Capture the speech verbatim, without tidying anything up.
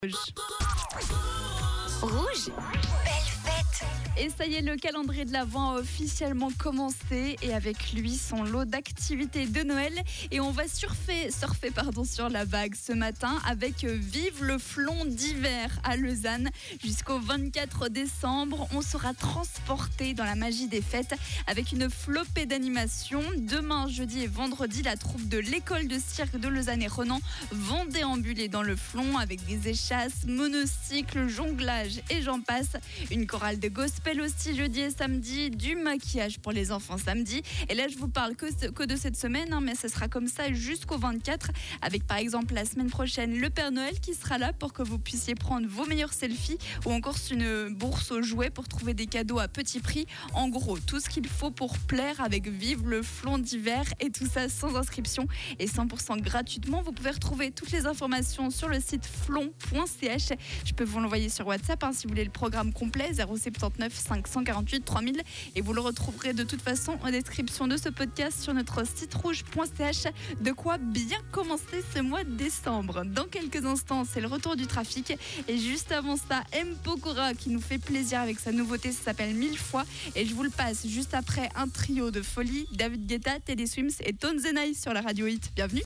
Rouge. Rouge, belle fête. Et ça y est, le calendrier de l'Avent a officiellement commencé et avec lui son lot d'activités de Noël. Et on va surfer, surfer pardon, sur la vague ce matin avec Vive le flon d'hiver à Lausanne. Jusqu'au vingt-quatre décembre, on sera transporté dans la magie des fêtes avec une flopée d'animations. Demain, jeudi et vendredi, la troupe de l'école de cirque de Lausanne et Renan vont déambuler dans le flon avec des échasses, monocycles, jonglage et j'en passe. Une chorale de gospel aussi jeudi et samedi, du maquillage pour les enfants samedi. Et là, je vous parle que, que de cette semaine, hein, mais ce sera comme ça jusqu'au vingt-quatre, avec par exemple la semaine prochaine le Père Noël qui sera là pour que vous puissiez prendre vos meilleurs selfies ou encore une bourse aux jouets pour trouver des cadeaux à petit prix. En gros, tout ce qu'il faut pour plaire avec Vive le flon d'hiver et tout ça sans inscription et cent pour cent gratuitement. Vous pouvez retrouver toutes les informations sur le site flon point c h. Je peux vous l'envoyer sur WhatsApp hein, si vous voulez le programme complet, zéro soixante-dix-neuf cinq cent quarante-huit trois mille, et vous le retrouverez de toute façon en description de ce podcast sur notre site rouge point c h. De quoi bien commencer ce mois de décembre. Dans quelques instants, c'est le retour du trafic et juste avant ça, M. Pokora qui nous fait plaisir avec sa nouveauté, ça s'appelle Mille fois et je vous le passe juste après un trio de folie, David Guetta, Teddy Swims et Tones and I sur la radio Hit. Bienvenue.